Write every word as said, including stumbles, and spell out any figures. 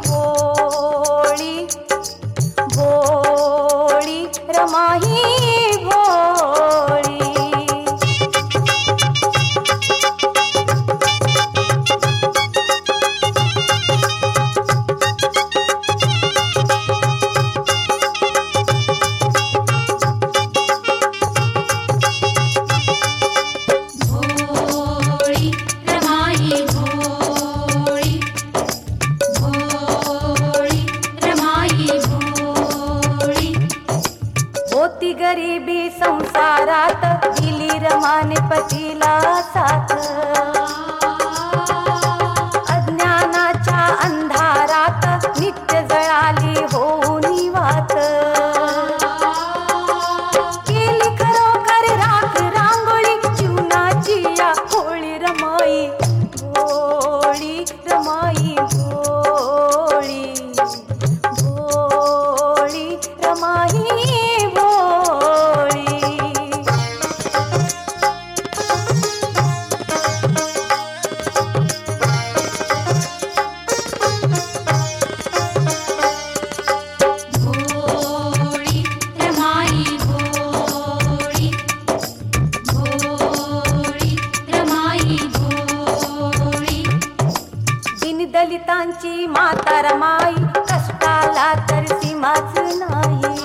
भोळी भोळी रमाई भोळी. भोळी रमाई भोळी भोळी रमाई भोळी. होती गरिबी संसारात दिली रमाने पतीला साथ. अज्ञानाच्या अंधारात नित्य जळाली होऊनी वात. केली खरोखर राख रांगोळी जीवनाची या होळी रमाई भोळी रमाई भोळी भोळी रमाई भोळी. भोळी रमाई भोळी भोळी रमाई भोळी. दीनदलितांची माता रमाई कष्टाला तर सीमाच नाही.